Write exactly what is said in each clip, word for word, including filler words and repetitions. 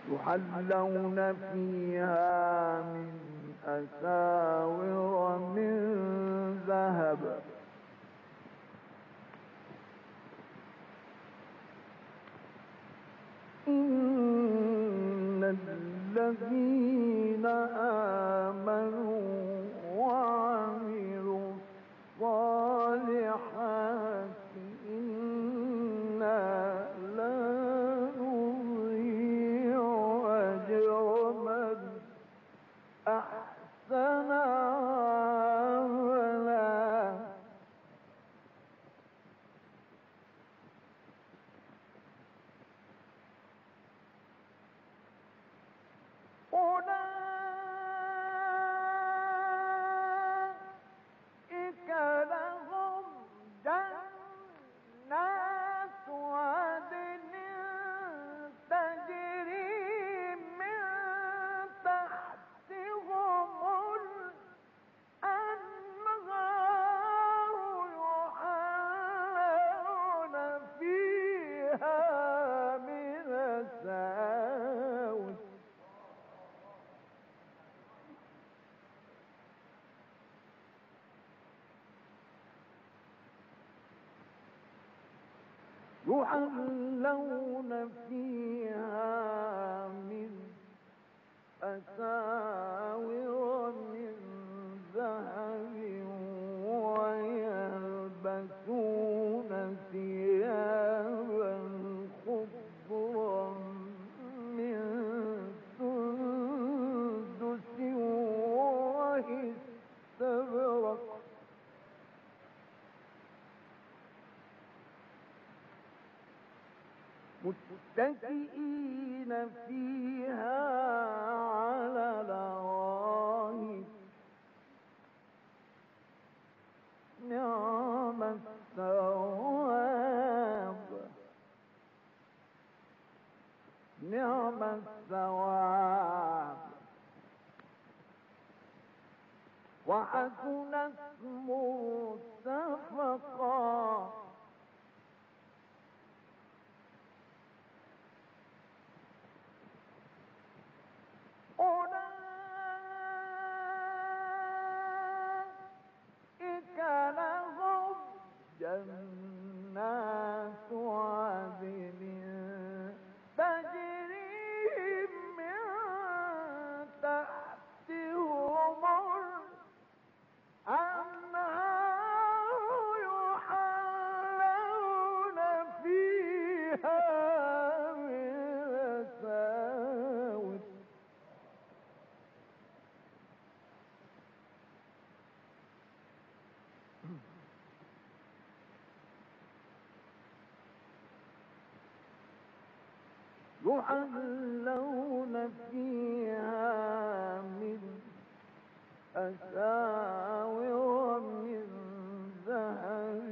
يحلون فيها من أساور من ذهب إن الذين آمنوا وعملوا الصالحات إنا لا نضيع أجر من أحسن عملا أولئك لهم جنات عدن تجري من تحتهم الأنهار يحلون فيها من أساور يحلون فيها من أساور من ذهب ويلبسون ثيابا خضرا من سندس واستبرق متكئين فيها على الأرائك نعم الثواب نعم الثواب وحسنت مرتفقا أولئك لهم جنات عدن تجري من تحتهم الأنهار يحلون فيها من أساور يحلون فيها من أساور من ذهب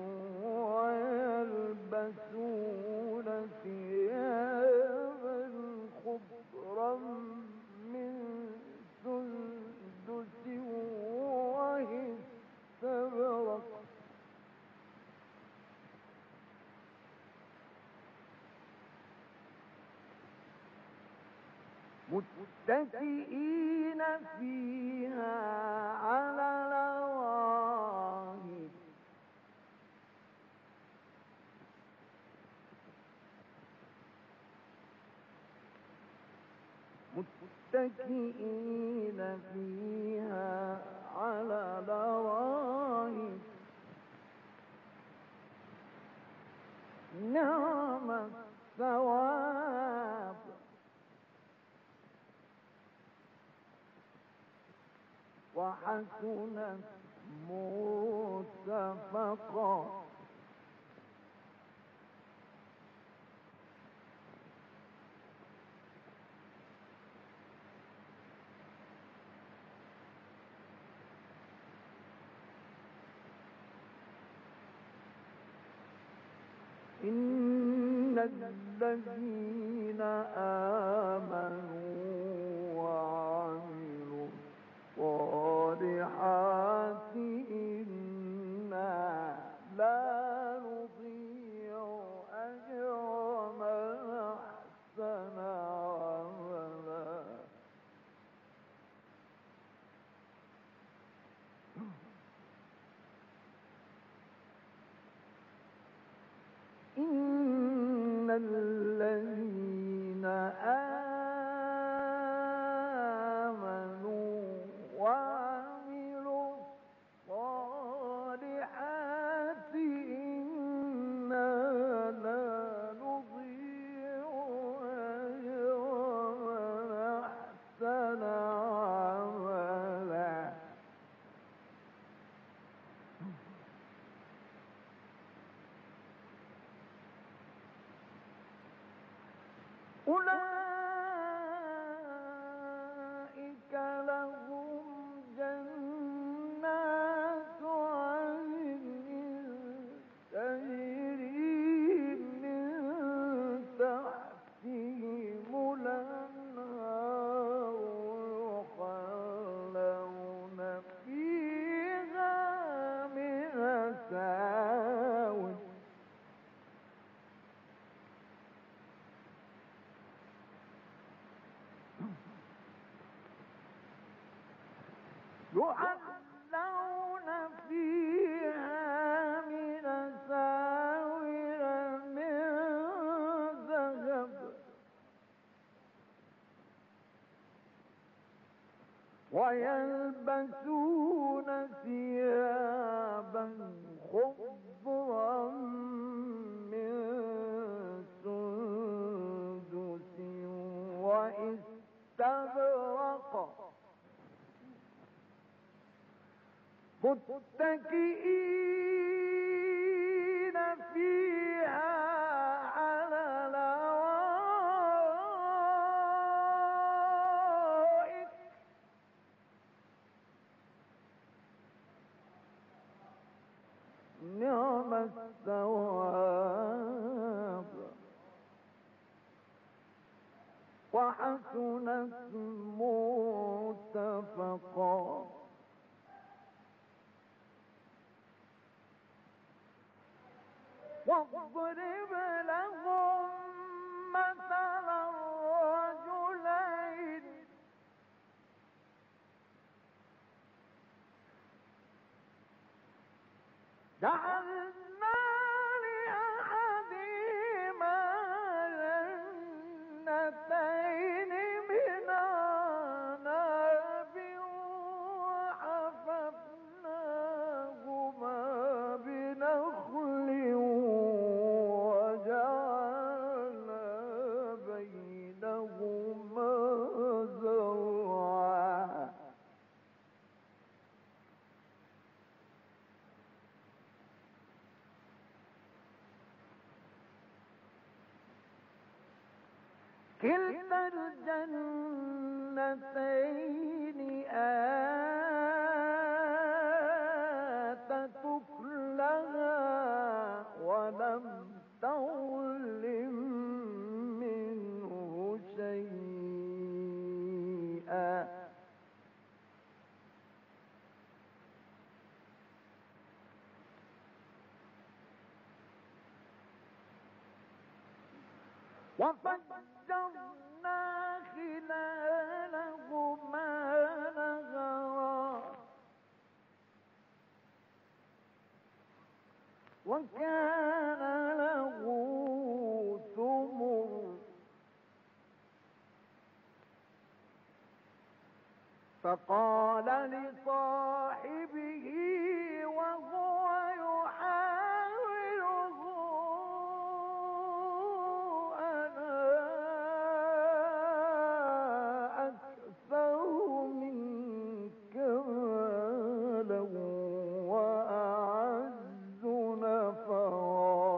ويلبسون ثيابا خضرا من سندس واستبرق متكئين فيها على الأرائك متكئين فيها على الأرائك نعم الثواب وحسنت مرتفقا إن الذين آمنوا وعملوا الصالحات إنا لا نضيع أجر من أحسن عملا الذين آمنوا وعملوا الصالحات إنا لا نضيع أجر من أحسن عملا. أولئك لهم جنات عدن تجري من تحتهم الأنهار يحلون فيها من أساور يحلون فيها من أساور من ذهب ويلبسون ثيابا خضرا من سندس واستبرق متكئين فيها على الأرائك نعم الثواب وحسنت مرتفقا. واضرب لهم مثلا الرجلين جعلنا لأحدهما جنتين من أعناب وحففناهما بنخل وجعلنا بينهما زرعا. كلتا الجنتين آتت أكلها ولم تظلم منه شيئا. وفجرنا خلالهما نهرا وكان له ثمر فقال لصاحبه وهو يحاوره أنا أكثر منك مالا وأعز نفرا.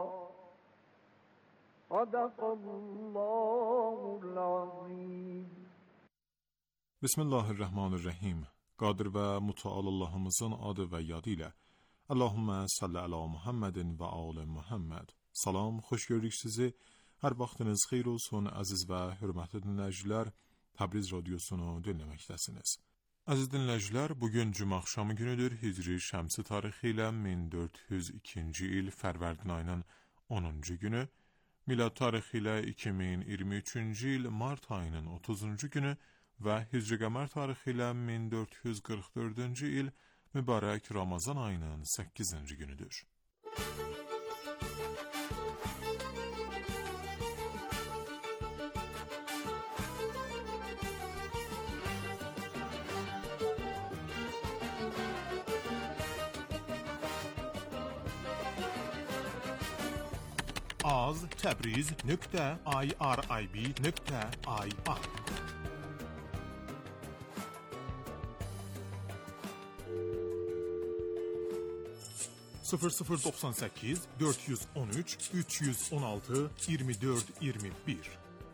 صدق الله العظيم. Bismillahirrahmanirrahim. Qadir və mütəal Allahımızın adı və yadı ilə Allahümmə salli əla Muhammedin və alə Muhammed. Salam, xoş gördük sizi. Hər vaxtınız xeyir olsun, əziz və hörmətli dinləyicilər. Təbriz radiosunu dinləməkdəsiniz. Əziz dinləyicilər, bugün cümə axşamı günüdür. Hicri şəmsi tarixi ilə min dörd yüz ikinci il Fərvərdin ayının onuncu günü, milad tarixi ilə iki min iyirmi üçüncü il mart ayının otuzuncu günü və Hicri qəmər tarixi ilə min dörd yüz qırx dördüncü il mübarək Ramazan ayının səkkizinci günüdür. az tabriz nokta irib nokta ir. sıfır sıfır doksan sekiz dört yüz on üç üç yüz on altı yirmi dört yirmi bir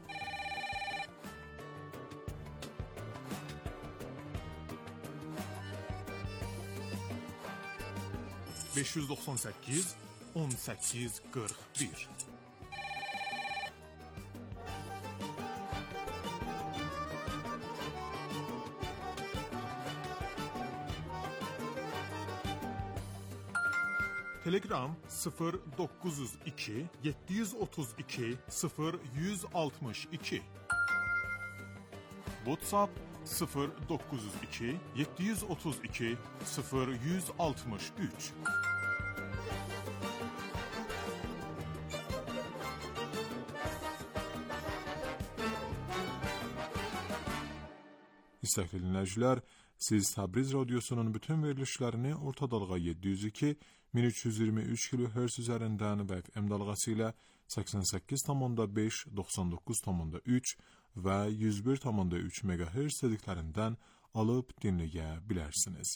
beş yüz doksan sekiz on sekiz kırk bir Telegram sıfır dokuz yüz iki yedi yüz otuz iki sıfır yüz altmış iki WhatsApp sıfır dokuz yüz iki yedi yüz otuz iki sıfır yüz altmış üç İstekli dinləyicilər, siz Təbriz Radyosunun bütün verilişlərini orta dalğa yedi yüz iki bin üç yüz iyirmi üç kilohertz üzərindən və F M dalğası ilə səksən səkkiz nöqtə beş, doxsan doqquz nöqtə üç və yüz bir nöqtə üç megahertz dediklərindən alıb dinləyə bilərsiniz.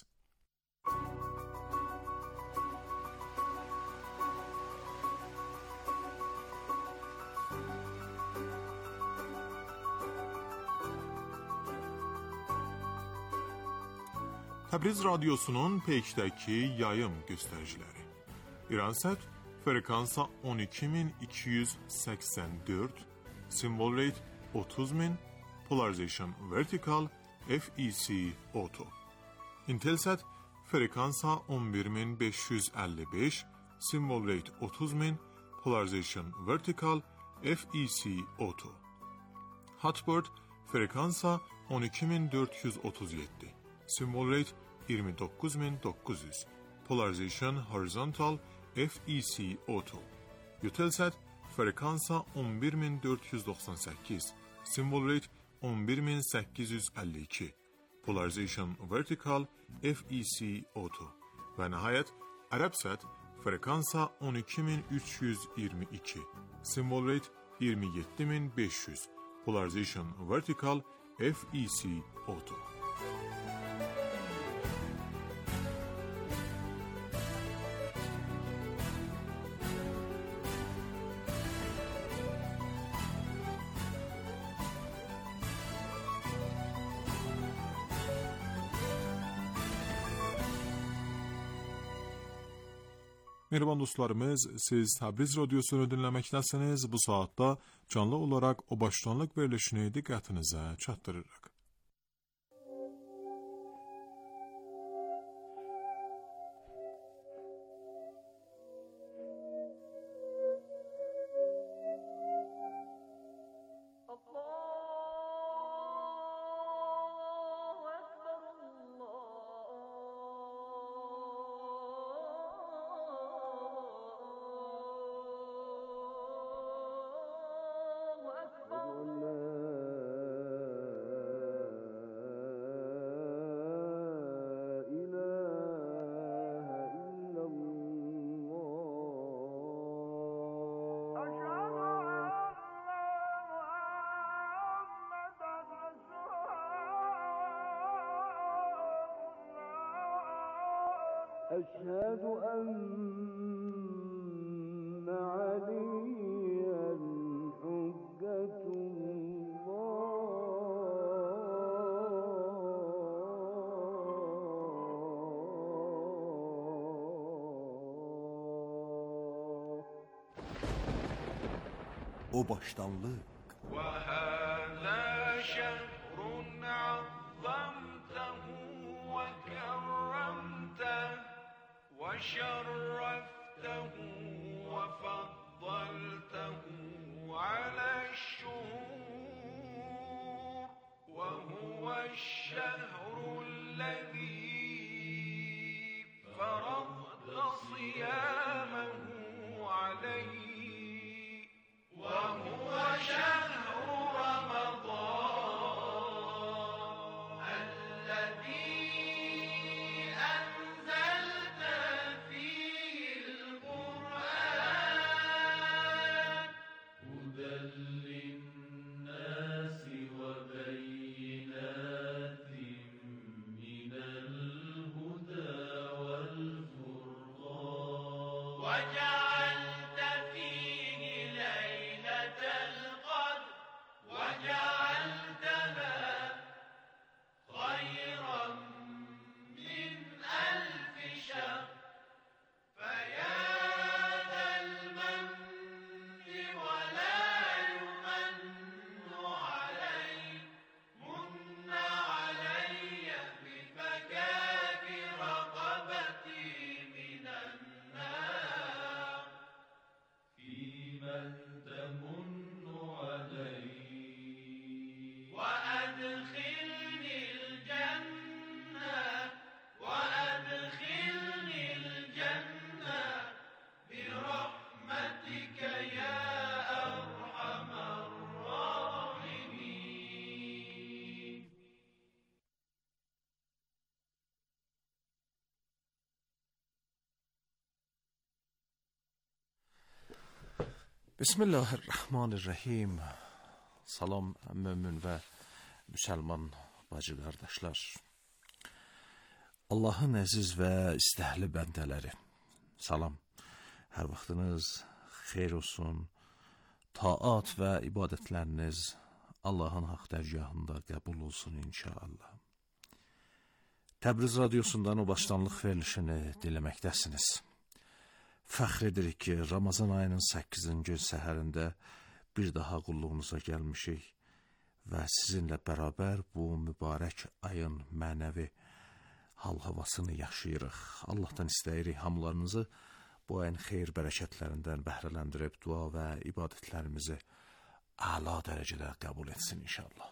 Təbriz Radyosunun peykdəki yayım göstəriciləri. İransat frekansa on iki min iki yüz səksən dörd, symbol rate otuz min, polarization vertical, F E C auto. Intelsat frekansa on bir min beş yüz əlli beş, symbol rate otuz min, polarization vertical, F E C auto. Hotbird frekansa on iki min dörd yüz otuz yeddi, symbol rate iyirmi doqquz min doqquz yüz, polarization horizontal, F E C auto. Eutelsat frekansa on bir min dörd yüz doxsan səkkiz, symbol rate on bir min səkkiz yüz əlli iki, polarization vertical, F E C auto. Və nəhayət Arabsat frekansa on iki min üç yüz iyirmi iki, symbol rate iyirmi yeddi min beş yüz, polarization vertical, F E C auto. Mehriban dostlarımız, siz Təbriz Radyosunu dinləməkdəsiniz. Bu saatda canlı olaraq o başlanlıq verilişini diqqətinizə çatdırırıq. أشهد أن عليا حجة الله. O baştanlık. وهذا شهر عظمته وكرمته وشرفته وفضلته على الشهور وهو الشهر الذي فرضت صيامه عليه وهو شهر رمضان الذي أنزلت فيه وجعلت فيه ليلة القدر وجعلتها خيرا من ألف شهر فيا ذا المن ولا يمن علي من علي بفكاك رقبتي من النار فيمن تمن علي وأدخلني الجنة وأدخلني الجنة برحمتك يا أرحم الراحمين. Bismillahirrahmanirrahim. Salam mömin və müsəlman bacı qardaşlar. Allahın əziz və istəhli bəndələri. Salam. Hər vaxtınız xeyir olsun. Taat və ibadətləriniz Allahın haqq dərgahında qəbul olsun inşallah. Təbriz radiosundan o başlanlıq verilişini dinləməkdəsiniz. Fəxr edirik ki, Ramazan ayının səkkizinci səhərində bir daha qulluğunuza gəlmişik və sizinlə bərabər bu mübarək ayın mənəvi hal-havasını yaşayırıq. Allahdan istəyirik hamılarınızı bu ayın xeyir bərəkətlərindən bəhrələndirib dua və ibadətlərimizi əla dərəcədə qəbul etsin inşallah.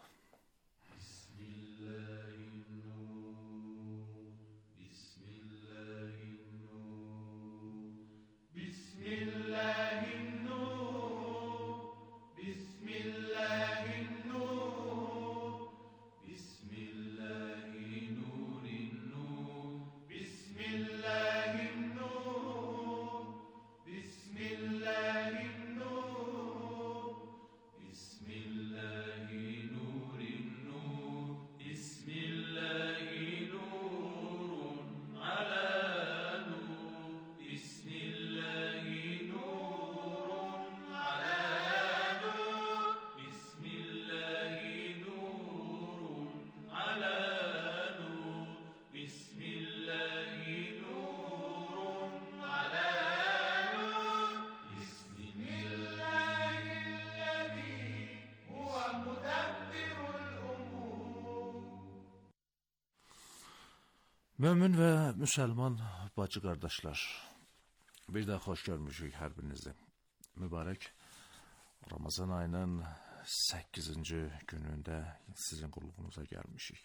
Mömin və müsəlman bacı qardaşlar, bir də xoş görmüşük hər birinizi. Mübarək Ramazan ayının səkkizinci günündə sizin qulluğunuza gəlmişik.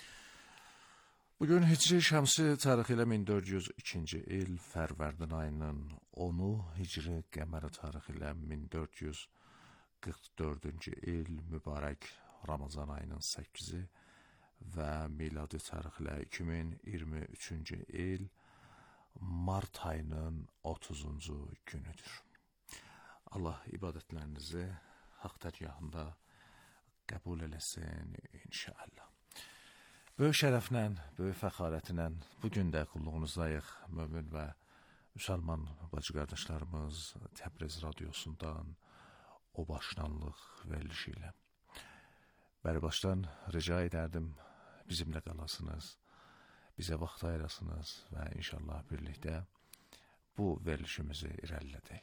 Bugün Hicri Şəmsi tarixi ilə min dörd yüz ikinci il Fərvərdin ayının onu, Hicri Qəməri tarixi ilə min dörd yüz qırx dördüncü il mübarək Ramazan ayının səkkizi və miladi tarixlə iki min iyirmi üçüncü il Mart ayının otuzuncu günüdür. Allah ibadətlərinizi haqq dərgahında qəbul eləsin inşallah. Böyük şərəflə, böyük fəxarətlə bugün də qulluğunuzdayıq mömin və müsəlman bacı qardaşlarımız Təbriz radiosundan o başlanlıq verilişi ilə. Bəri başdan rica edərdim, bizimlə qalasınız, bizə vaxt ayırasınız və inşallah birlikdə bu verilişimizi irəlilədək.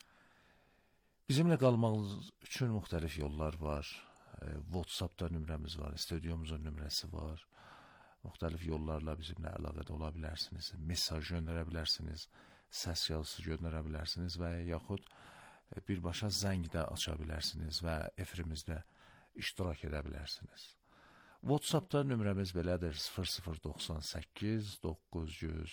Bizimlə qalmağınız üçün müxtəlif yollar var. WhatsApp'da nömrəmiz var, stüdyomuzun nömrəsi var. Müxtəlif yollarla bizimlə əlaqədə ola bilərsiniz, mesaj göndərə bilərsiniz, səs yazısı göndərə bilərsiniz və yaxud birbaşa zəng də aça bilərsiniz və efrimizdə iştirak edə bilərsiniz. WhatsApp'da nömrəmiz belədir: sıfır sıfır doxsan səkkiz doqquz yüz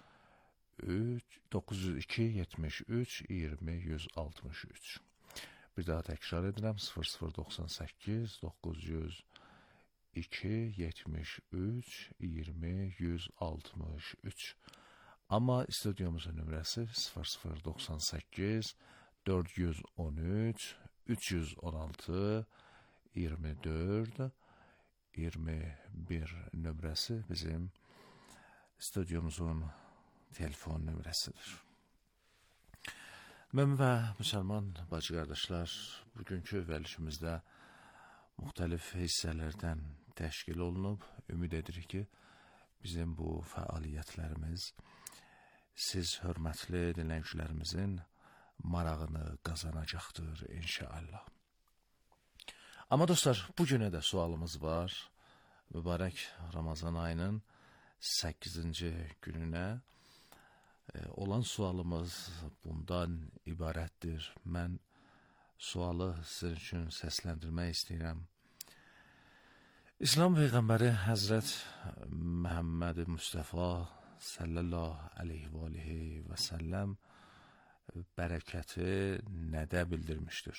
iki yetmiş üç iyirmi yüz altmış üç. Bir daha təkrar edirəm: sıfır sıfır doxsan səkkiz doqquz yüz iki yetmiş üç iyirmi yüz altmış üç. Amma stüdyomuzun nömrəsi sıfır sıfır doxsan səkkiz dörd yüz on üç üç yüz on altı iyirmi dörd iyirmi bir nömrəsi bizim stüdyomuzun telefon nömrəsidir. Mömin və müsəlman bacı qardaşlar, bugünkü verilişimizdə müxtəlif hissələrdən təşkil olunub. Ümid edirik ki, bizim bu fəaliyyətlərimiz siz hörmətli dinləyicilərimizin marağını qazanacaqdır inşallah. Amma dostlar, bugünə də sualımız var. Mübarək Ramazan ayının səkkizinci gününə olan sualımız bundan ibarətdir. Mən sualı sizin üçün səsləndirmək istəyirəm. İslam Peyğəmbəri Həzrət Məhəmməd Mustafa sallallahu aleyhi və aleyhi və səlləm bərəkəti nədə bildirmişdir?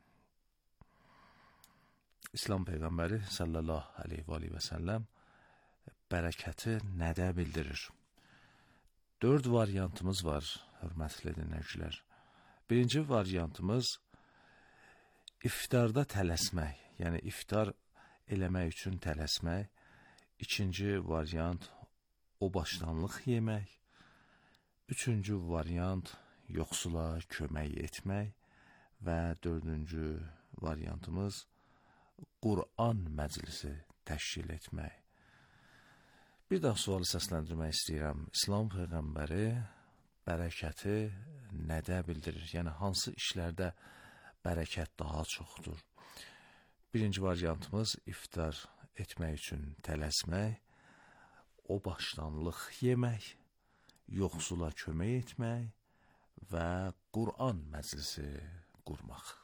İslam Peyğəmbəri sallallahu aleyhi və aleyhi və səlləm bərəkəti nədə bildirir? Dörd variantımız var, hörmətli dinləyicilər. Birinci variantımız iftarda tələsmək, yəni iftar eləmək üçün tələsmək. İkinci variant o başdanlıq yemək. Üçüncü variant yoxsula kömək etmək və dördüncü variantımız Qur'an məclisi təşkil etmək. Bir daha sualı səsləndirmək istəyirəm. İslam Peyğəmbəri bərəkəti nədə bildirir? Yəni, hansı işlərdə bərəkət daha çoxdur? Birinci variantımız iftar etmək üçün tələsmək, o başdanlıq yemək, yoxsula kömək etmək və Qur'an məclisi qurmaq.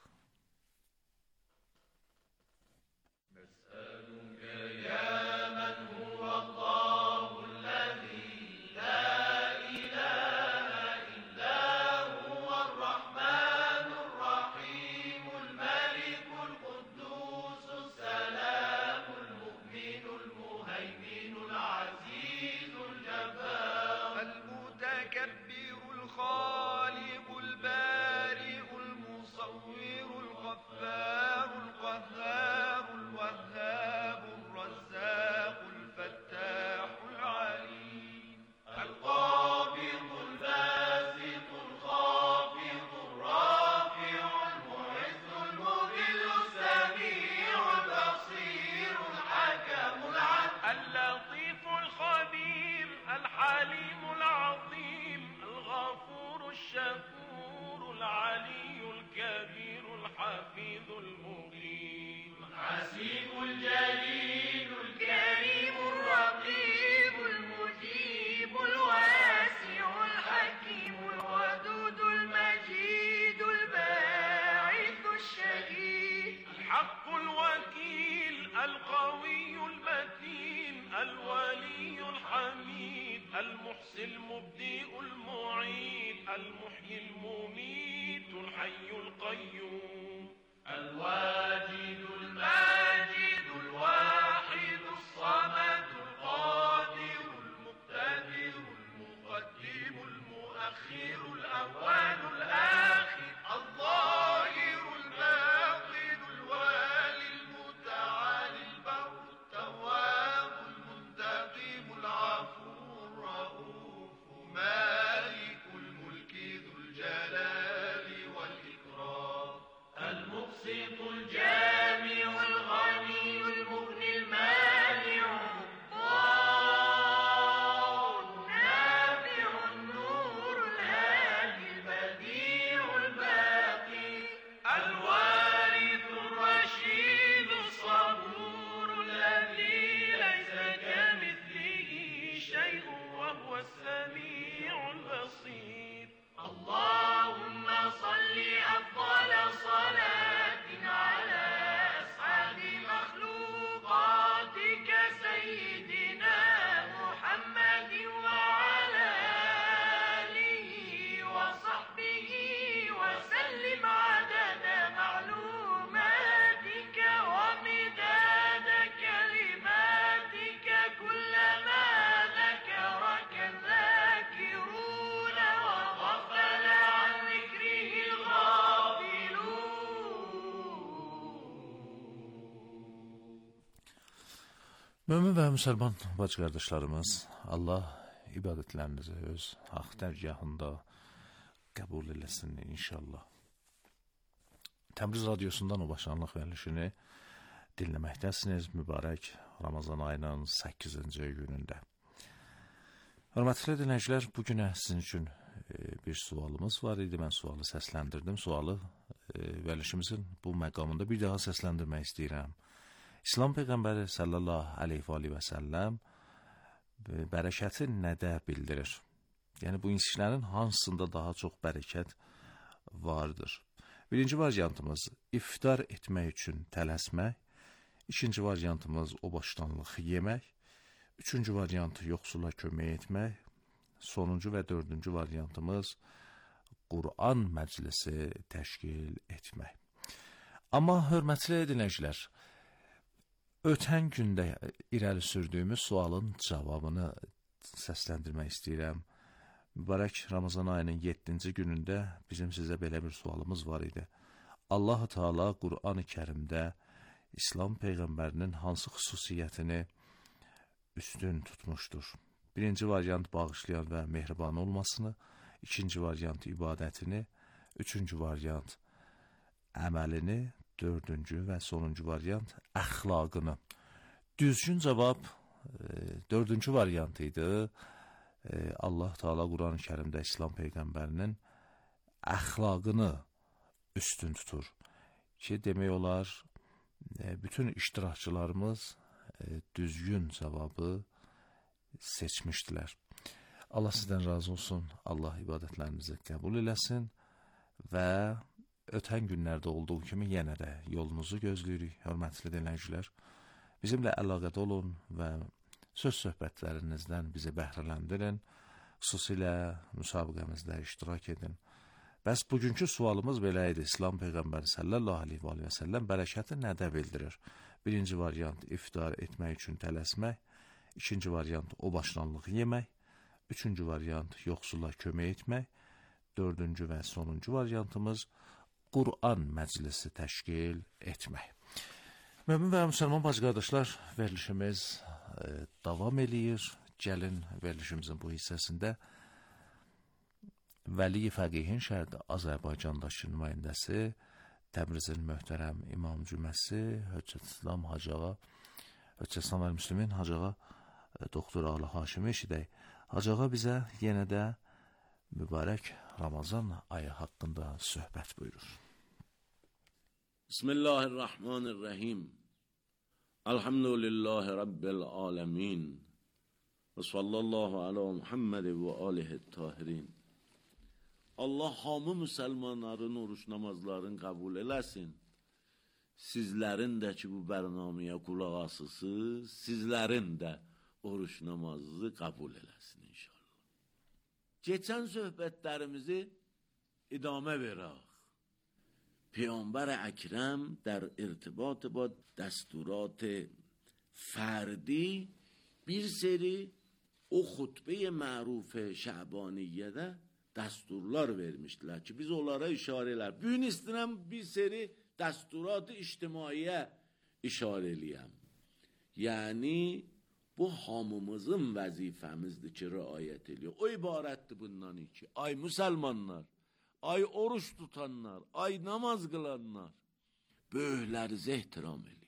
المحسن المبدئ المعيد المحيي المميت الحي القيوم الواجد الماجد الواحد الصمد القادر المقتدر المقدم المؤخر الأول الآخر الظاهر الباطن الوالي المتعالي البر التواب المنتقم العفو مالك الملك ذو الجلال والإكرام المقسط الجامع الغني المغني المانع الضار النافع النور الهادي البديع الباقي الوارث الرشيد الصبور الذي ليس كمثله شيء وهو السميع البصير اللهم صل أفضل صلاة على أسعد مخلوقاتك سيدنا محمد وعلى آله وصحبه وسلم عدد معلوماتك ومداد كلماتك كلما ذكرك الذاكرون وغفل عن ذكره Mömin və müsəlman bacı qardaşlarımız, Allah ibadətlərinizi öz haqq dərgahında qəbul eləsin inşallah. Təbriz radiosundan o başlanlıq verilişini dinləməkdəsiniz mübarək Ramazan ayının səkkizinci günündə. Hörmətli dinləyicilər, bu günə sizin üçün e, bir sualımız var idi. Mən sualı səsləndirdim. Sualı e, verilişimizin bu məqamında bir daha səsləndirmək istəyirəm. İslam Peyğəmbəri sallallahu aleyhi və səlləm bərəkəti nədə bildirir? Yəni, bu işlərin hansında daha çox bərəkət vardır? Birinci variantımız iftar etmək üçün tələsmək, ikinci variantımız o başdanlıq yemək, üçüncü variant yoxsula kömək etmək, sonuncu və dördüncü variantımız Quran məclisi təşkil etmək. Amma hörmətli dinləyicilər, ötən gündə irəli sürdüyümüz sualın cavabını səsləndirmək istəyirəm. Mübarək Ramazan ayının yeddinci günündə bizim sizə belə bir sualımız var idi. Allah-u Teala Qur'an-ı Kərimdə İslam Peyğəmbərinin hansı xüsusiyyətini üstün tutmuşdur? Birinci variant bağışlayan və mehriban olmasını, ikinci variant ibadətini, üçüncü variant əməlini, dördüncü və sonuncu variant əxlaqını. Düzgün cavab e, dördüncü variant idi. E, Allah Teala Quran-ı Kərimdə İslam Peyğəmbərinin əxlaqını üstün tutur. Ki, demək olar, e, bütün iştirakçılarımız e, düzgün cavabı seçmişdilər. Allah sizdən razı olsun, Allah ibadətlərinizi qəbul eləsin və ötən günlərdə olduğu kimi yenə də yolunuzu gözləyirik, hörmətli dinləyicilər. Bizimlə əlaqədə olun və söz söhbətlərinizdən bizi bəhrələndirin, xüsusilə müsabiqəmizdə iştirak edin. Bəs bugünkü sualımız belə idi. İslam Peyğəmbəri sallallahu aleyhi və səlləm bərəkəti nədə bildirir? Birinci variant iftar etmək üçün tələsmək, ikinci variant o başlanlıq yemək, üçüncü variant yoxsula kömək etmək, dördüncü və sonuncu variantımız Quran məclisi təşkil etmək. Mömin və müsəlman bacı qardaşlar, verilişimiz e, davam eləyir. Gəlin verilişimizin bu hissəsində Vəli Fəqihin şərqi Azərbaycandakı nümayəndəsi, Təbrizin möhtərəm İmam Cüməsi, Höccət İslam Hacı Ağa, Höccət İslam əl-Müslimin Hacı Ağa, Doktor Ağlı Haşimi eşidək. Hacı Ağa bizə yenə də mübarək Ramazan ayı haqqında söhbət buyurur. Bismillahirrahmanirrahim. Elhamdülillahi Rabbil alemin. Və sallallahu ala Muhammed və alihi tahirin. Allah hamı müsəlmanların oruç namazlarını qəbul eləsin. Sizlərin də ki, bu bərnaməyə qulaq asısınız, sizlərin də oruç namazı qəbul eləsin inşallah. Keçən söhbətlərimizi idamə verək. پیامبر اکرم در ارتباط با دستورات فردی bir seri o xutbə məruf şəbaniyə də dəsturlar vermişdilər ki, biz onlara işarələr. Bu gün istəyirəm bir seri dəsturat ictimaiyə işarə eləyəm. Yəni, bu hamımızın vəzifəmizdir ki, riayət eləyək. O ibarətdir bundan ki, ay müsəlmanlar, ay oruç tutanlar, ay namaz qılanlar, böyüklərinizə ehtiram eləyin.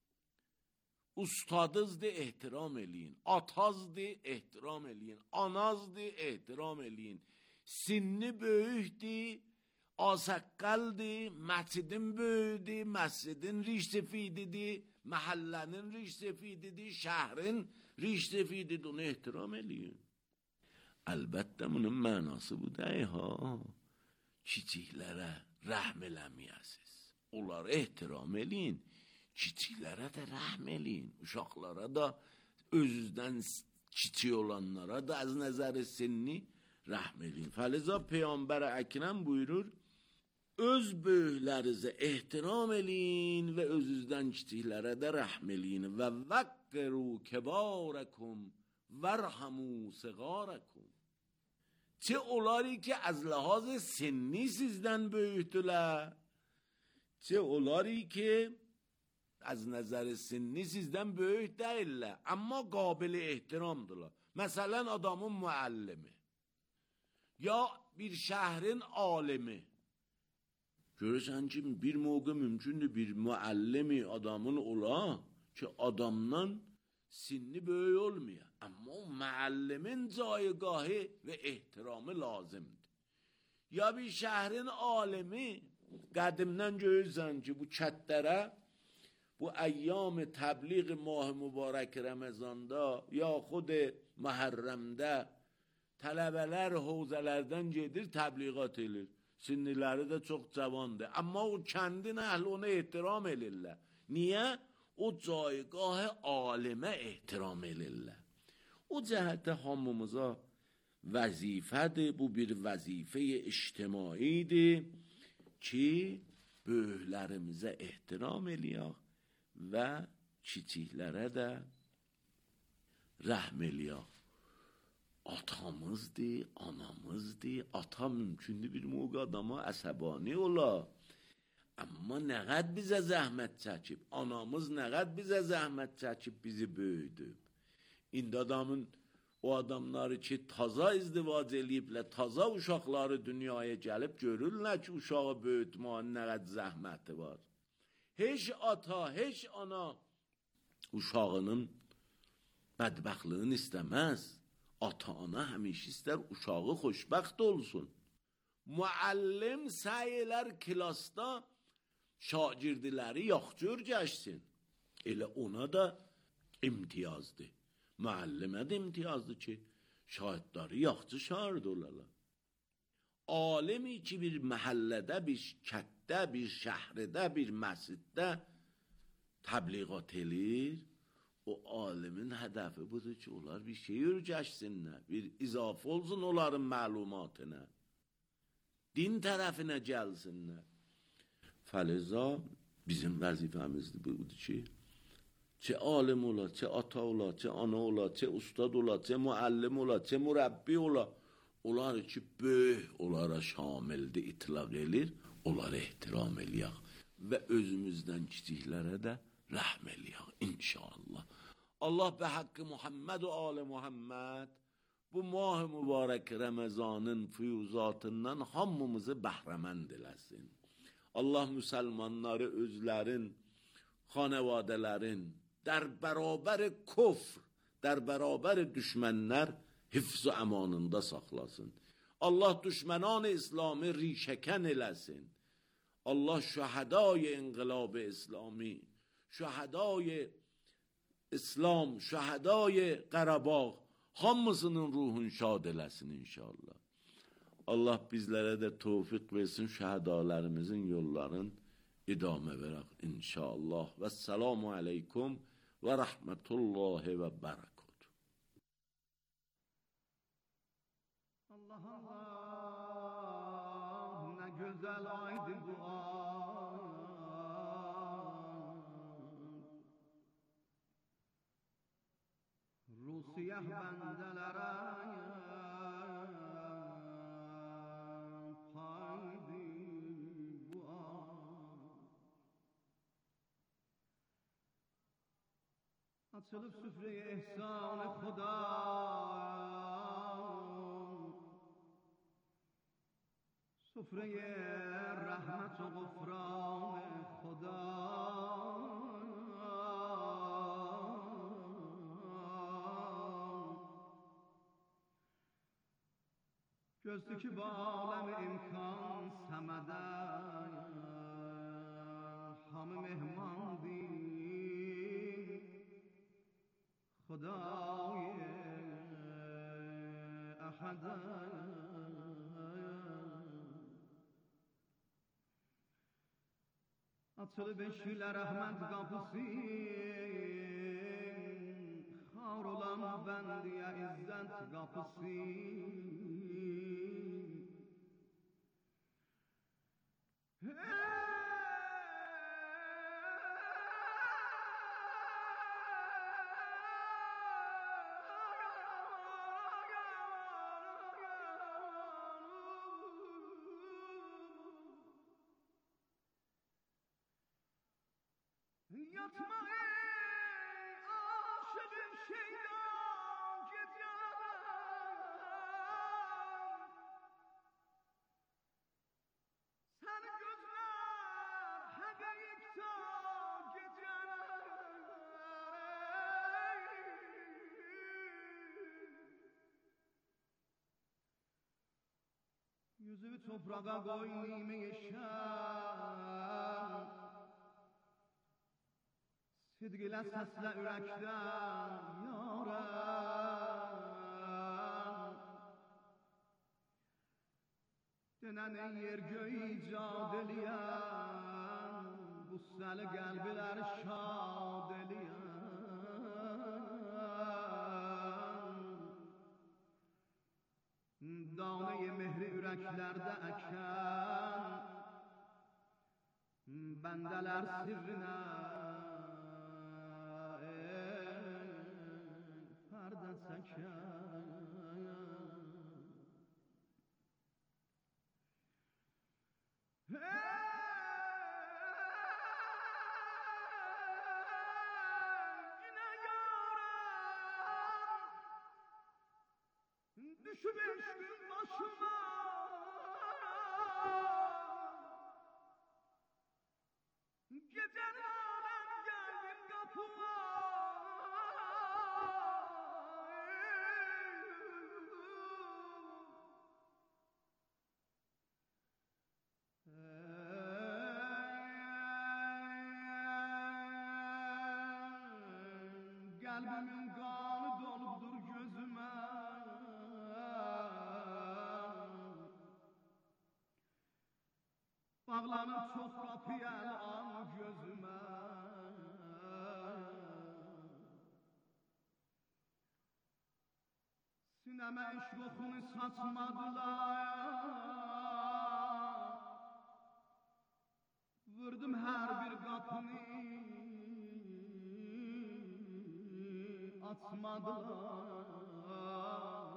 Ustadızdır, ehtiram eləyin. Atazdır, ehtiram eləyin. Anazdır, ehtiram eləyin. Sinni böyükdür, asəqqəldir, məscidin böyüdür, məscidin riş sefididir, məhəllənin riş sefididir, şəhrin riş sefididir, onu ehtiram eləyin. Əlbəttə, bunun mənası bu deyil, ha. Kiçiklərə rəhm eləməyəsiz. Onları ehtiram eləyin. Kiçiklərə də rəhm eləyin. Uşaqlara da, özüzdən kiçik olanlara da az nəzəri sinni rəhm eləyin. Fəliza Peyğəmbər Əkrəm buyurur, öz böyüklərinizə ehtiram eləyin və özüzdən kiçiklərə də rəhm eləyin. Və vəqqəru kəbarakum vərhamu siğarakum. Çe onları ki az ləhaz sinni sizdən böyükdülər, çe onları ki az nəzəri sinni sizdən böyük deyirlər, amma qabili ehtiramdırlar. Məsələn, adamın müəllimi. Ya bir şehrin alimi. Görürsən ki, bir mövqe mümkündür bir müəllimi adamın ola ki, adamdan sinni böyük olmuyor. Ama o müəllimin caygahı ve ehtiramı lazımdır. Ya bir şehrin alimi, qədimdən görürsən ki, bu kətlərə, bu əyyam təbliğ mah mübarək Ramazanda, yaxud Məhərrəmdə tələbələr hovzələrdən gedir, təbliğat edir. Sinniləri də çox cavandır. Amma o kəndin əhli ona ehtiram edirlər. Niyə? O caygah alimə ehtiram edirlər. O cəhətdə hamımıza vəzifədir, bu bir vəzifə ictimaidir ki, böyüklərimizə ehtiram eləyək və kiçiklərə də rəhm eləyək. Atamızdır, anamızdır. Ata mümkündür bir mövqe adama əsəbani ola. Amma nə qəd bizə zəhmət çəkib, anamız nə qəd bizə zəhmət çəkib bizi böyüdüb. İndi adamın, o adamları ki taza izdivac eləyiblər, taza uşaqları dünyaya gəlib görürlər ki, uşağı böyütmənin nə qəd zəhməti var. Heç ata, heç ana uşağının bədbəxtliyini istəməz. Ata-ana həmişə istər uşağı xoşbəxt olsun. Müəllim səy elər klasda şagirdiləri yaxşı gəşsin. Elə ona da imtiyazdır. Müəllimə də imtiyazdır ki, şahidləri yaxşı şagird olarlar. Alimi ki bir məhəllədə, bir kətdə, bir şəhridə, bir məsciddə təbliğat edir, o alimin hədəfi budur ki, onlar bir şey ürgəşsinlər, bir izafə olsun onların məlumatına, din tərəfinə gəlsinlər. Fəliza bizim vəzifəmizdir budur ki, çə alim ola, çə ata ola, çə ana ola, çə ustad ola, çə müəllim ola, çə mürəbbi ola, onlar ki, böyük onlara şamildir, itlaq elir, onlara ehtiram eləyək və özümüzdən kiçiklərə də rəhm eləyək, inşallah. Allah be hakkı Muhammed ve Ali Muhammed bu mah mübarek Ramazanın füyuzatından hamımızı bəhrəmənd eləsin. Allah Müslümanları özlərin, xanevadələrin, der bərabər kufr, der bərabər düşmənlər hifz-i əmanında saxlasın. Allah düşmənan-ı İslami rişəkən eləsin. Allah şəhədai inqilab-ı İslami, şəhədai İslam, şəhədai Qarabağ hamısının ruhun şad eləsin inşallah. Allah bizlərə də tövfiq versin, şəhədələrimizin yolların idamə verək inşallah. Və səlamu aleykum və rəhmətullahi və bərəkatuhu. Allah Allah, ne güzel aydı bu ay. Rusiyah bendelere paydı bu ay. Açılıp süfreye ihsan-ı Xuda, süfreye rahmet و غفران خدا. Gözlü ki bu alem imkan semede, hamı mehmandi Xudای احده. Açılı beşiyle rahmet kapısı, xar olan bendiye izzet kapısı. Yatma ey aşığım şeydan, git yalan. Yüzü toprağa koy nime şan, sidq ile sesle yürekten yaran. Denen yer göğü icad eliyen, bu seli kalbiler şad eliyen. Dane-i mehri yüreklerde eken, bendeler sirrine perde çeken. Düşüp beş gün başıma, gecenin alem geldin kapıma. Kalbimin kanı doludur gözüme. Bağlanır çok kapıya an gözüme. Sineme iş kokunu saçmadılar. Vurdum her bir kapını, açmadılar.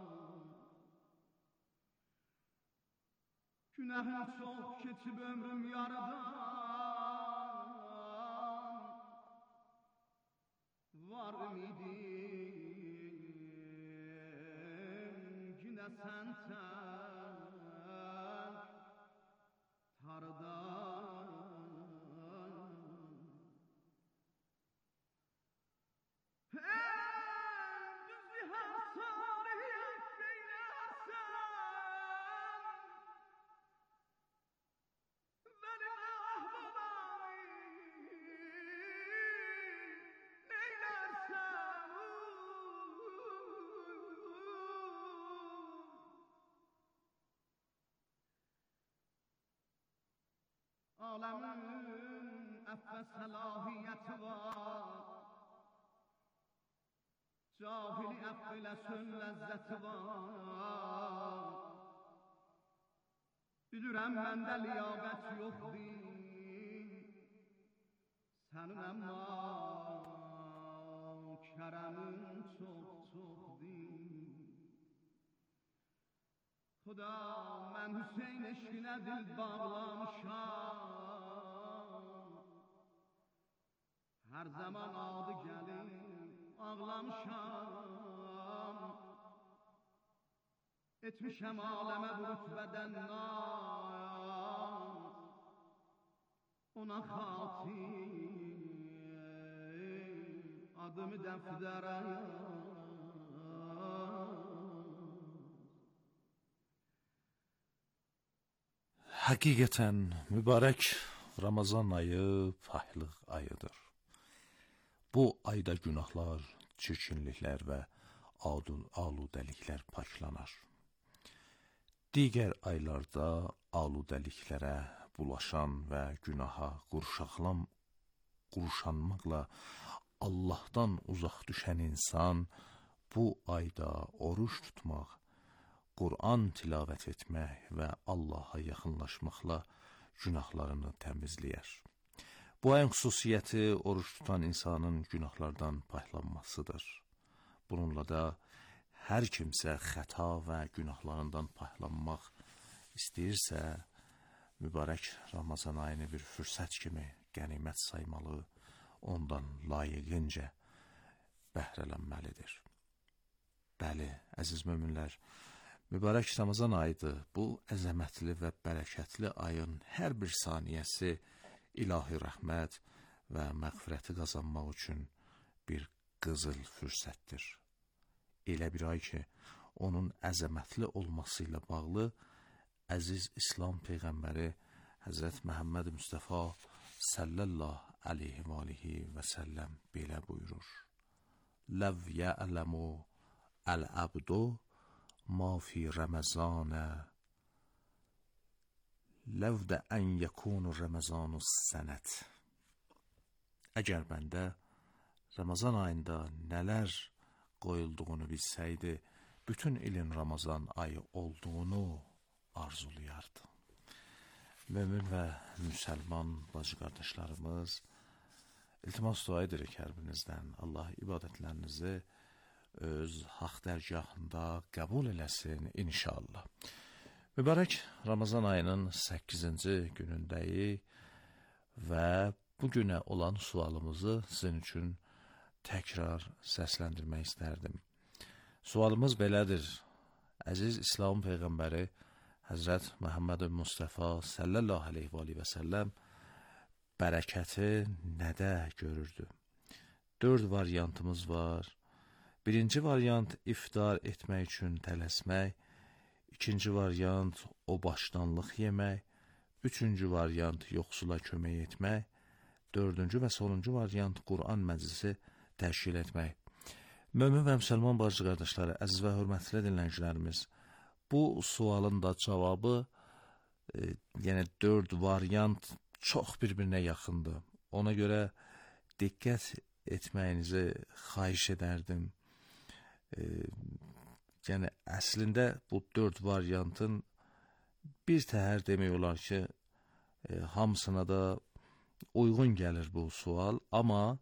Günahım çok keçib ömrüm yaradan. Var ümidim yine sen tek tardan. Düzü her sarıyet beylersen, benim ahbabamı neylersen. Alemin effe selahiyeti var, cahili affeylesin lezzeti var. Bilirəm məndə liyaqət yoxdur, sənin əmma kərəmin çox-çoxdur. Xuda, mən Hüseyin eşqinə dil bağlamışam, hər zaman adı gəlir ağlamışam. Etmişəm aləmə bu rütbədən naz, ona xatir adımı dəftərə yaz. Həqiqətən mübarək Ramazan ayı fahlıq ayıdır. Bu ayda günahlar, çirkinliklər və aludəliklər paklanar. Digər aylarda aludəliklərə bulaşan və günaha qurşanmaqla Allahdan uzaq düşən insan bu ayda oruç tutmaq, Qur'an tilavət etmək və Allaha yaxınlaşmaqla günahlarını təmizləyər. Bu ayın xüsusiyyəti oruç tutan insanın günahlardan paylanmasıdır. Bununla da hər kimsə xəta və günahlarından paylanmaq istəyirsə, mübarək Ramazan ayını bir fürsət kimi qənimət saymalı, ondan layiqincə bəhrələnməlidir. Bəli, əziz möminlər, mübarək Ramazan ayıdır. Bu əzəmətli və bərəkətli ayın hər bir saniyəsi ilahi rəhmət və məğfirəti qazanmaq üçün bir qızıl fürsətdir. Elə bir ay ki, onun əzəmətli olması ilə bağlı əziz İslam Peyğəmbəri Həzrət Məhəmməd Mustafa sallallahu aleyhi və alihi və səlləm belə buyurur. Ləv ya'ləmu əl-əbdu ma fi Ramazana ləvdə ən yəkunu Ramazanus sənət. Əgər bəndə Ramazan ayında nələr qoyulduğunu bilsəydi, bütün ilin Ramazan ayı olduğunu arzulayardı. Mömin və müsəlman bacı qardaşlarımız, iltimas dua edirik hər birinizdən. Allah ibadətlərinizi öz haqq dərgahında qəbul eləsin inşallah. Mübarək Ramazan ayının səkkizinci günündəyik və bu günə olan sualımızı sizin üçün təkrar səsləndirmək istərdim. Sualımız belədir. Əziz İslam Peyğəmbəri Həzrət Məhəmməd Mustafa sallallahu aleyhi və səlləm bərəkəti nədə görürdü? Dörd variantımız var. Birinci variant iftar etmək üçün tələsmək, ikinci variant o başdanlıq yemək, üçüncü variant yoxsula kömək etmək, dördüncü və sonuncu variant Quran məclisi təşkil etmək. Mömin və müsəlman bacı qardaşları, əziz və hörmətli dinləyicilərimiz, bu sualın da cavabı, e, yəni dörd variant çox bir-birinə yaxındır. Ona görə diqqət etməyinizi xahiş edərdim. E, yəni əslində bu dörd variantın bir təhər demək olar ki, e, hamısına da uyğun gəlir bu sual, amma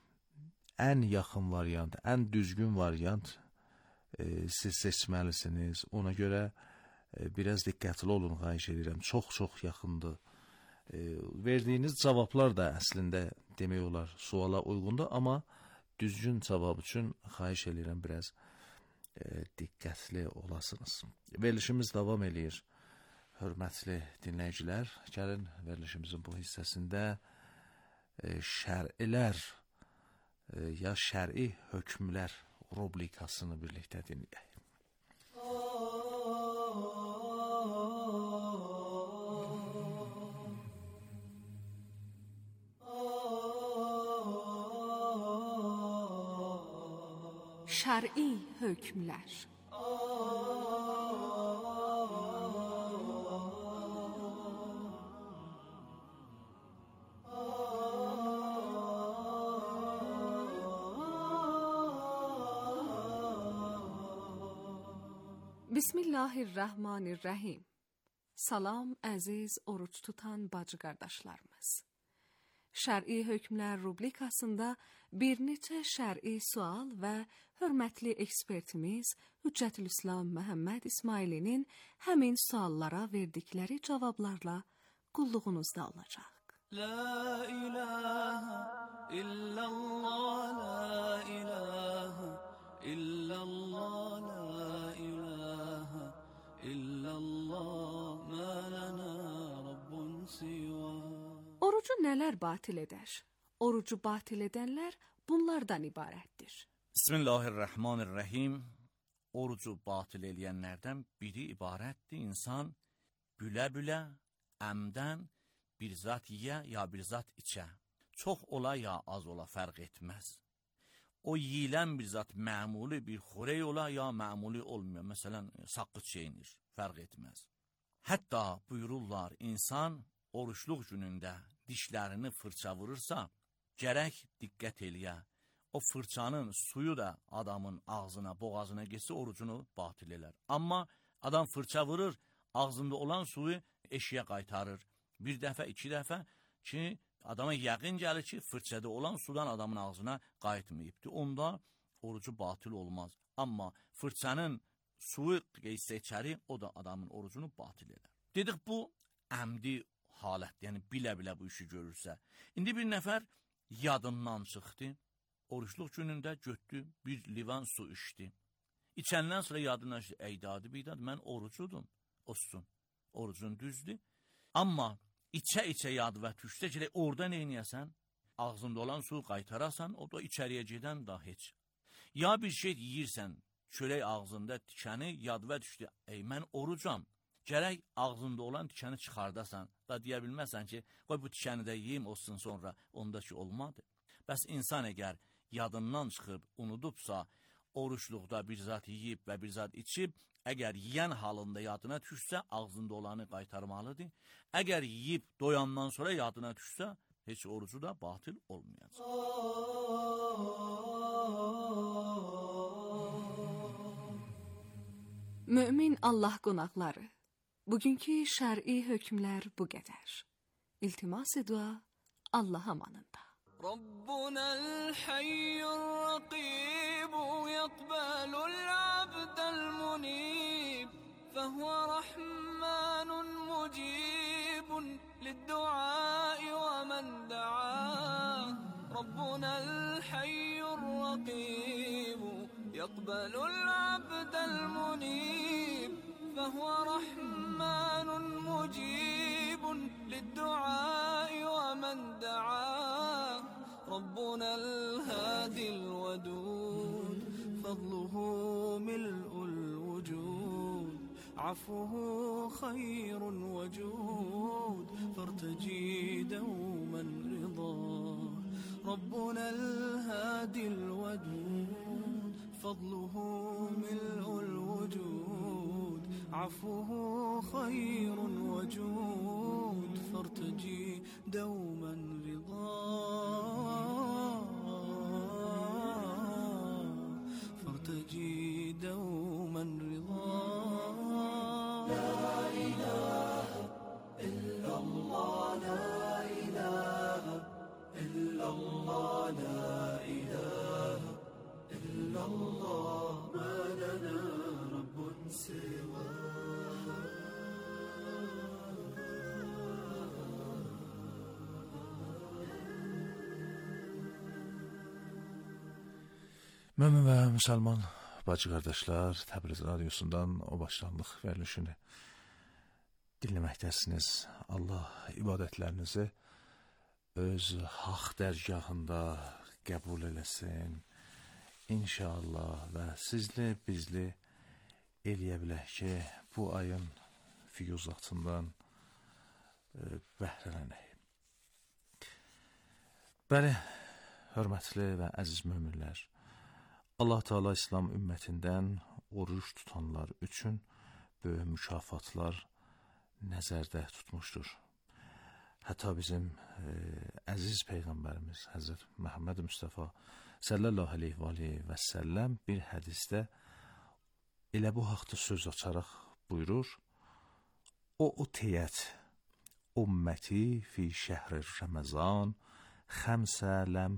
ən yaxın variant, ən düzgün variant e, siz seçməlisiniz. Ona görə e, biraz diqqətli olun, xahiş edirəm. Çox-çox yaxındır. E, verdiyiniz cavablar da əslində demək olar suala uyğundur, amma düzgün cavab üçün xahiş edirəm biraz e, diqqətli olasınız. Verilişimiz davam eləyir. Hörmətli dinləyicilər, gəlin verilişimizin bu hissəsində e, şər'ilər e, ya şər'i hökmlər rubrikasını birlikdə dinləyək. Şər'i hökmlər. Bismillahirrahmanirrahim. Salam əziz oruç tutan bacı qardaşlarımız. Şər'i hökmlər rubrikasında bir neçə şər'i sual və hörmətli ekspertimiz Hüccətülislam Məhəmməd İsmailinin həmin suallara verdikləri cavablarla qulluğunuzda olacaq. La ilahe illallah, la ilahe illallah, la ilahe illallah, ma lana rabbun siva. Orucu nələr batil edər? Orucu batil edənlər bunlardan ibarətdir. Bismillahirrahmanirrahim. Orucu batil eləyənlərdən biri ibarətdir. İnsan bülə-bülə, əmdən bir zat yiyə ya bir zat içə. Çox ola ya az ola fərq etməz. O yiyilən bir zat məmuli bir xorey ola ya məmuli olmuyor. Məsələn, saqqız çeynir, fərq etməz. Hətta buyururlar, insan oruçluq günündə dişlərini fırça vurursa, gərək diqqət eləyə. O fırçanın suyu da adamın ağzına, boğazına geçsə orucunu batil elər. Amma adam fırça vurur, ağzında olan suyu eşiyə qaytarır. Bir dəfə, iki dəfə ki, adama yəqin gəlir ki, fırçada olan sudan adamın ağzına qayıtmayıbdır. Onda orucu batil olmaz. Amma fırçanın suyu qeysə içəri, o da adamın orucunu batil elər. Dedik, bu əmdi halət, yəni bilə-bilə bu işi görürsə. İndi bir nəfər yadından çıxdı, oruçluq günündə götdü, bir livan su içdi. İçəndən sonra yadından çıxdı, əydadı bidadı, mən orucudum, olsun, orucun düzdür. Amma içə-içə yadı və tüşdə ki, orada neynəyəsən? Ağzında olan suyu qaytarasan, o da içəriyə gedən da heç. Ya bir şey yiyirsən, çörək ağzında tikəni, yad və düşdü, ey, mən orucam. gərək ağzında olan tikəni çıxardasan. Da deyə bilməsən ki, qoy bu tikəni də yeyim olsun sonra, ondakı olmadı. Bəs insan əgər yadından çıxıb, unudubsa, oruçluqda bir zat yeyib və bir zat içib, əgər yiyən halında yadına düşsə, ağzında olanı qaytarmalıdır. Əgər yeyib doyandan sonra yadına düşsə, heç orucu da batil olmayacaq. Mömin Allah qonaqları, bugünkü şər'i hökmlər bu qədər. İltimas dua Allah amanında. ربنا الحي الرقيب يقبل العبد المنيب فهو رحمن مجيب للدعاء ومن دعاه ربنا الحي الرقيب يقبل العبد المنيب فهو رحمن مجيب للدعاء ومن دعاه ربنا الهادي الودود فضله ملء الوجود عفوه خير وجود فارتجي دوما رضاه ربنا الهادي الودود فضله ملء الوجود عفوه خير وجود فارتجي دوما رضاه فارتجي دوما رضاه لا إله إلا الله لا إله إلا الله لا إله إلا الله ما لنا رب سواه Mömin və müsəlman bacı qardaşlar, Təbriz radiosundan o başlanlıq verilişini dinləməkdəsiniz. Allah ibadətlərinizi öz haq dərgahında qəbul eləsin. İnşallah və sizli, bizli eləyə bilək ki, bu ayın füyuzatından e, bəhrələnək. Bəli, hörmətli və əziz möminlər, Allah Teala İslam ümmətindən oruç tutanlar üçün böyük mükafatlar nəzərdə tutmuşdur. Hətta bizim e, əziz Peyğəmbərimiz Həzrət Məhəmməd Mustafa sallallahu aleyhi və səlləm bir hədisdə elə bu haqda söz açaraq buyurur: O utiyət ümməti fi şəhri Ramazan xəmsə ləm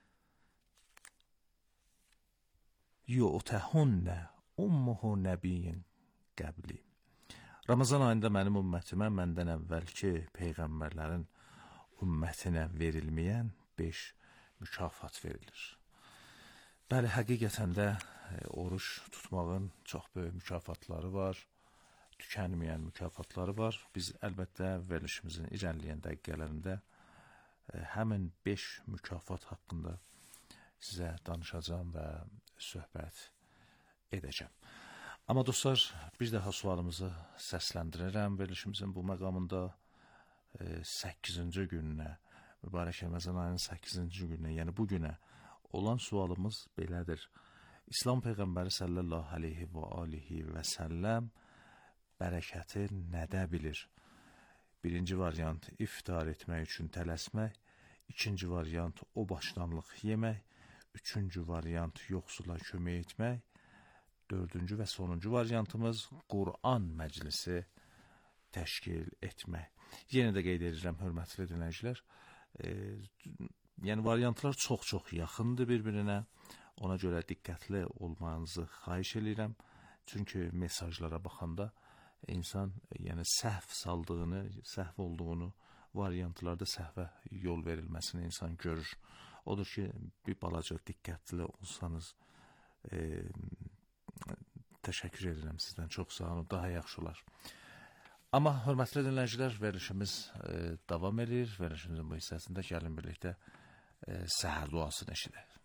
yu'təhunə ummuhu nəbiyyin qəbli. Ramazan ayında mənim ümmətimə məndən əvvəlki peyğəmbərlərin ümmətinə verilməyən beş mükafat verilir. Bəli, həqiqətən də e, oruç tutmağın çox böyük mükafatları var, tükənməyən mükafatları var. Biz əlbəttə verilişimizin irəliləyən dəqiqələrində e, həmin beş mükafat haqqında sizə danışacağım və söhbət edəcəm. Amma dostlar, bir daha sualımızı səsləndirirəm. Verilişimizin bu məqamında e, səkkizinci gününə, mübarək Ramazan ayının səkkizinci gününə, yəni bu günə olan sualımız belədir. İslam Peyğəmbəri sallallahu aleyhi və alihi və səlləm bərəkəti nədə bilir? Birinci variant iftar etmək üçün tələsmək, ikinci variant o başlanlıq yemək, üçüncü variant yoxsula kömək etmək, dördüncü və sonuncu variantımız Qur'an məclisi təşkil etmək. Yenə də qeyd edirəm, hörmətli dinləyicilər, e, yəni variantlar çox-çox yaxındır bir-birinə, ona görə diqqətli olmanızı xahiş edirəm, çünki mesajlara baxanda insan yəni səhv saldığını, səhv olduğunu, variantlarda səhvə yol verilməsini insan görür. Odur ki, bir balaca diqqətli olsanız, e, təşəkkür edirəm sizdən, çox sağ olun, daha yaxşı olar. Amma hörmətli dinləyicilər, verilişimiz e, davam edir. Verilişimizin bu hissəsində gəlin birlikdə e, səhər duasını eşidək.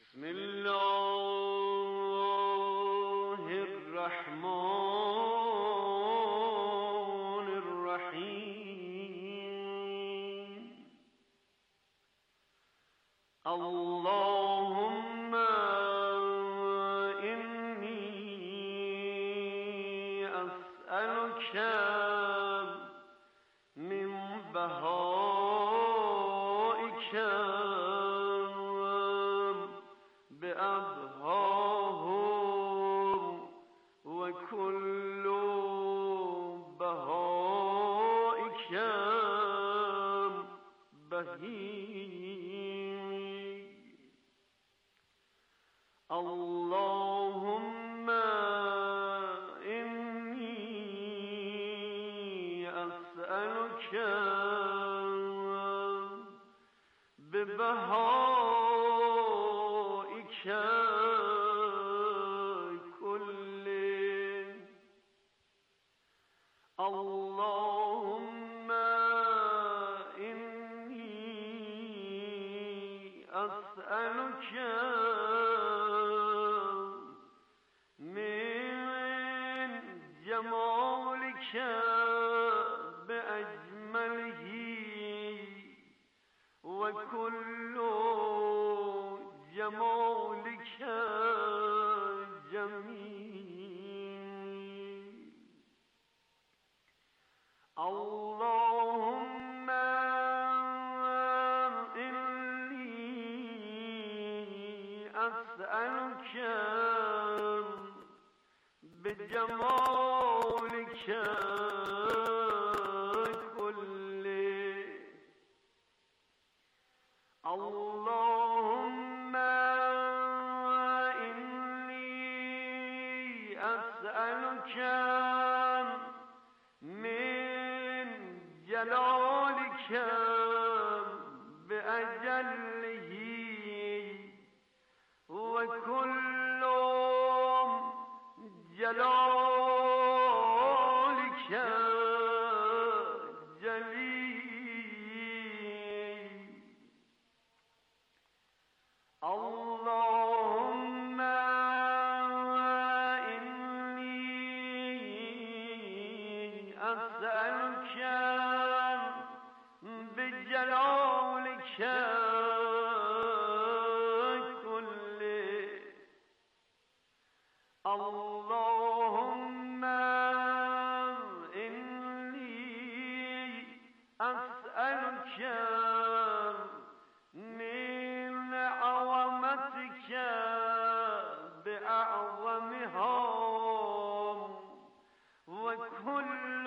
Bismillahirrahmanirrahim. أسألك من جمالك بأجمله وكل جمالك جميل اللهم أسألك بجمالك كله اللهم إني أسألك من جلالك بأجله وكل جلالك جليل اللهم إني أسألك بجلالك اللهم إني أسألك من عظمتك بأعظمها وكل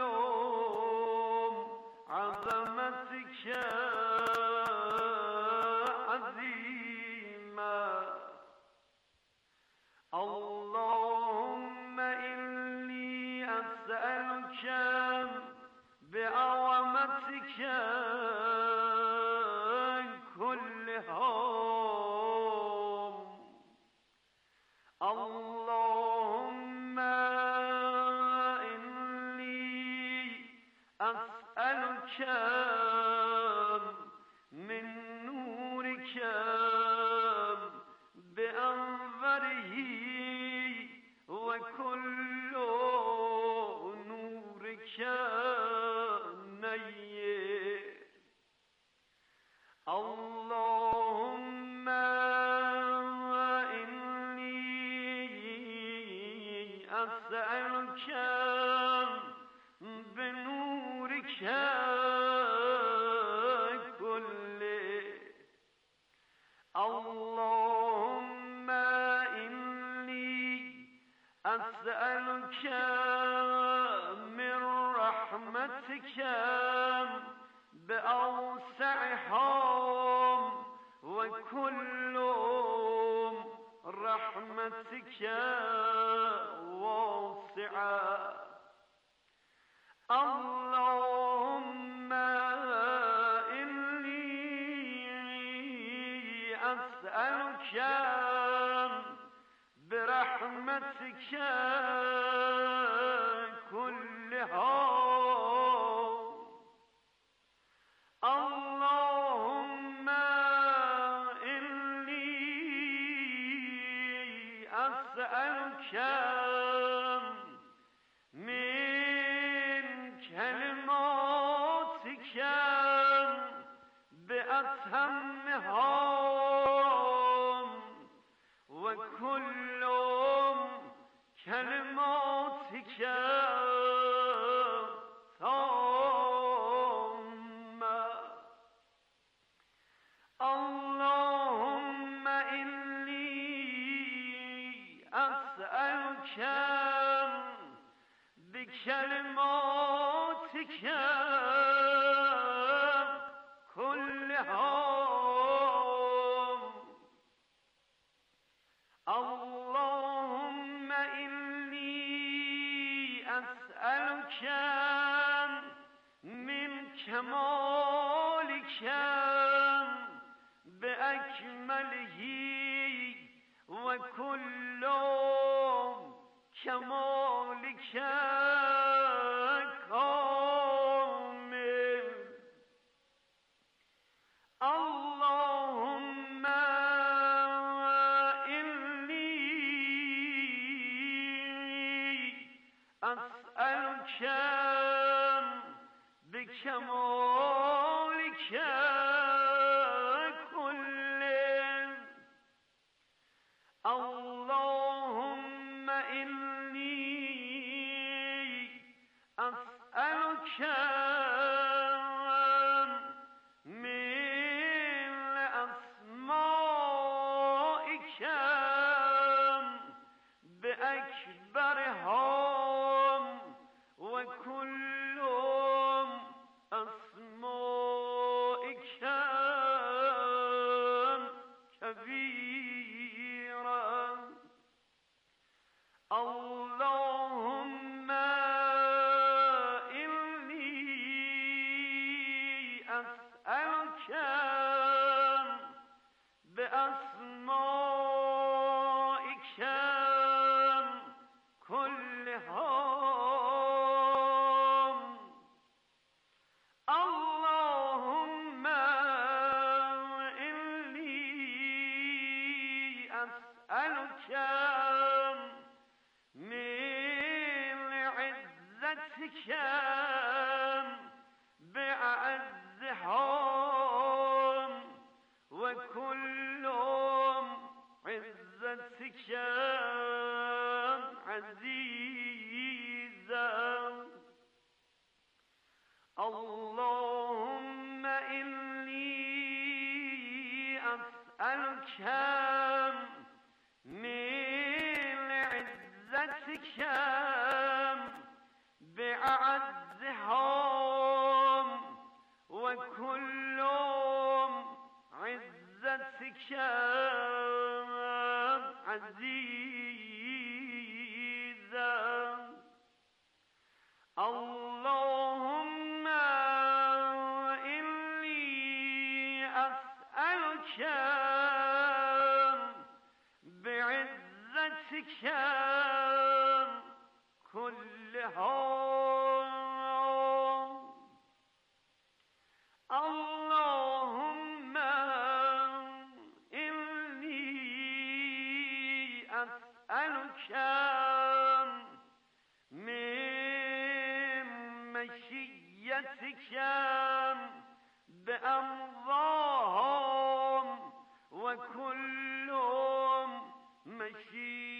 عظمتك عظيمة اللهم إني أسألك بعظمتك كلها اللهم إني أسألك من نورك بأنظره وكل نورك نير اللهم إني أسألك بنورك كله اللهم إني أسألك من رحمتك بأوسعها وكل رحمتك واسعة اللهم إني أسألك برحمتك كلها اللهم إني أسألك من كلماتك بأتمها وكل كلماتك تامة اللهم إني أسألك بكلماتك كلها اللهم إني أسألك من كمالك بأكمله وكل كمالك كامل اللهم أسألك بكمالك كله اللهم إني أسألك من أسمائك بأكبرها وكل أسمائك كبيرا اللهم إني أسألك بأسمائك كلها اللهم إني أسألك من عزتك بأعزها وكل عزتك عزيزا اللهم إني أسألك من عزتك بأعزها وكل عزتك عزيزا اللهم إني أسألك بعزتك كلها اللهم إني أسألك من مشيتك بأمضاهم وكل مشيئة